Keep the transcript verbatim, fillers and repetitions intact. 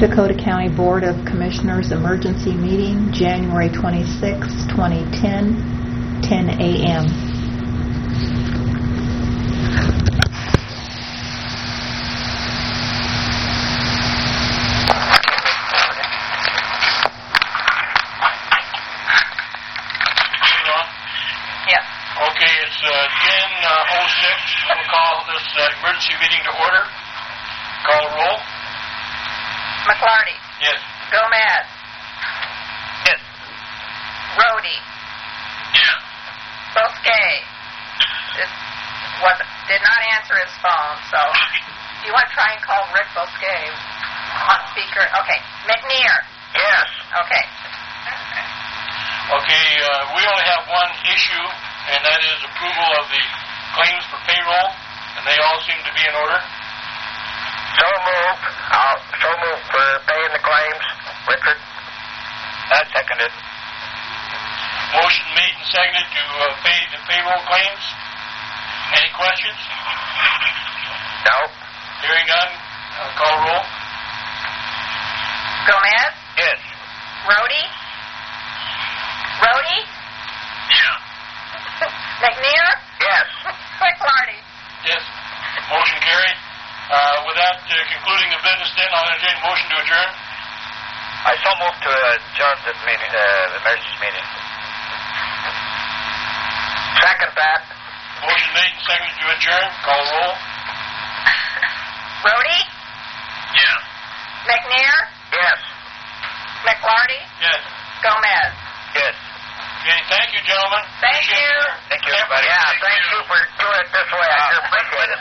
Dakota County Board of Commissioners Emergency Meeting, January twenty-sixth, twenty ten, ten a.m. Yes. Okay, it's uh, ten oh six. We'll call this uh, emergency meeting to order. Call roll. McLarty. Yes. Gomez. Yes. Rhodey. Yeah. Bosque. This was did not answer his phone, so you want to try and call Rick Bosque on speaker? Okay. McNear. Yes. Okay. Okay, uh, we only have one issue, and that is approval of the claims for payroll, and they all seem to be in order. So moved. I'll so moved for paying the claims. Richard? That's seconded. Motion made and seconded to uh, pay the payroll claims. Any questions? No. Hearing none, uh, call roll. Gomez. Yes. Rhodey. Rhodey. Yeah. McNear. Yes. McLarty. Yes. Motion carried. Uh, with that, uh, concluding the business then, I'll entertain a motion to adjourn. I so moved to adjourn this meeting, uh, the emergency meeting. Second that. Motion made and seconded to adjourn. Call roll. Rhodey. Yeah. McNear. Yes. McLarty. Yes. Gomez. Yes. Okay, thank you, gentlemen. Thank Appreciate you. your- Thank you, everybody. Yeah, thank you for doing it this way. I sure appreciate it.